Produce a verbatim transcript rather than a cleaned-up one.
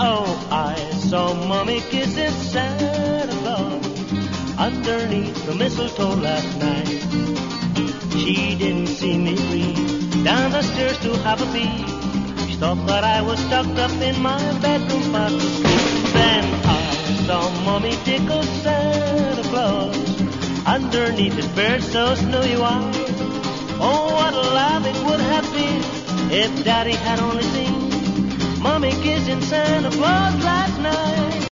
Oh, I saw Mommy kissing Santa Claus underneath the mistletoe last night. She didn't see me read down the stairs to have a peek. She thought that I was tucked up in my bedroom fast asleep. Then I saw Mommy tickle Santa Claus underneath his beard so snowy white. Oh, what a laugh it would have been if Daddy had only seen Mommy kissing Santa Claus last night.